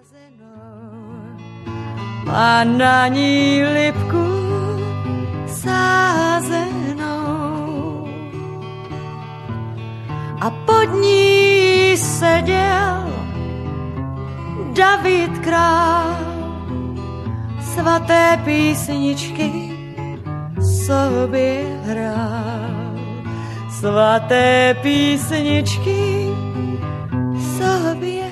a na ní lipku sázenou. A pod ní seděl David král, svaté písničky sobě hrál. Svaté písničky sobě